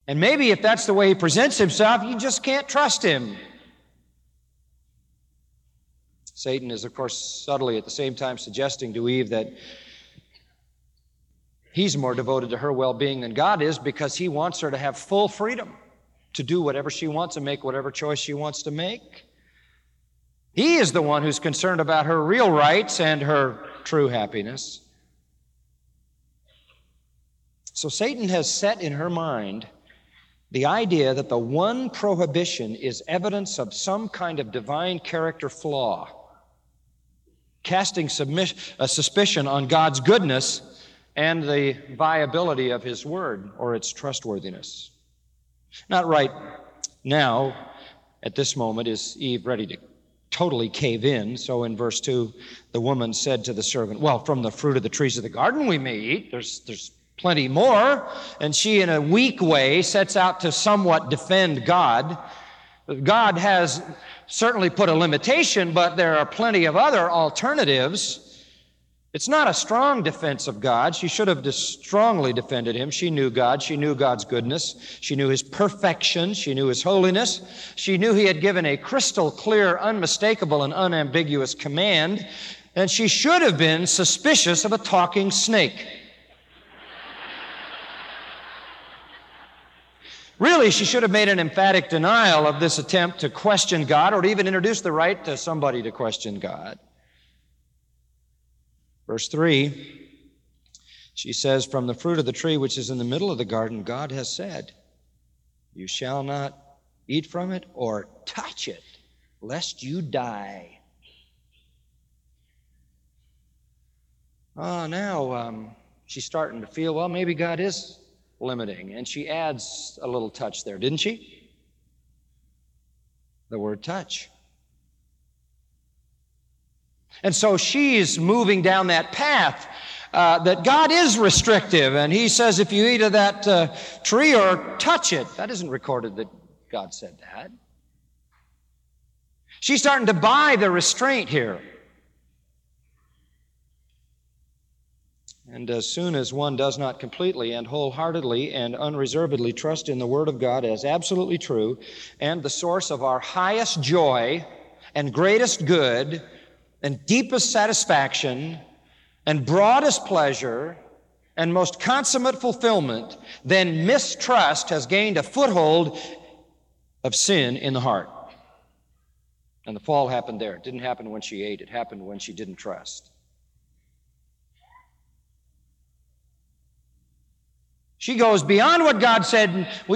And maybe if that's the way he presents himself, you just can't trust him. Satan is, of course, subtly at the same time suggesting to Eve that he's more devoted to her well-being than God is, because he wants her to have full freedom to do whatever she wants and make whatever choice she wants to make. He is the one who's concerned about her real rights and her true happiness. So Satan has set in her mind the idea that the one prohibition is evidence of some kind of divine character flaw, casting a suspicion on God's goodness and the viability of his word or its trustworthiness. Not right now, at this moment, is Eve ready to totally cave in. So in verse 2, the woman said to the servant, well, from the fruit of the trees of the garden we may eat. There's plenty more. And she, in a weak way, sets out to somewhat defend God. God has certainly put a limitation, but there are plenty of other alternatives. It's not a strong defense of God. She should have strongly defended him. She knew God. She knew God's goodness. She knew his perfection. She knew his holiness. She knew he had given a crystal clear, unmistakable, and unambiguous command. And she should have been suspicious of a talking snake. Really, she should have made an emphatic denial of this attempt to question God, or to even introduce the right to somebody to question God. Verse 3, she says, from the fruit of the tree which is in the middle of the garden, God has said, you shall not eat from it or touch it, lest you die. Now she's starting to feel, well, maybe God is limiting. And she adds a little touch there, didn't she? The word touch. And so she's moving down that path that God is restrictive. And he says, if you eat of that tree or touch it, that isn't recorded that God said that. She's starting to buy the restraint here. And as soon as one does not completely and wholeheartedly and unreservedly trust in the Word of God as absolutely true and the source of our highest joy and greatest good and deepest satisfaction and broadest pleasure and most consummate fulfillment, then mistrust has gained a foothold of sin in the heart. And the fall happened there. It didn't happen when she ate. It happened when she didn't trust. She goes beyond what God said.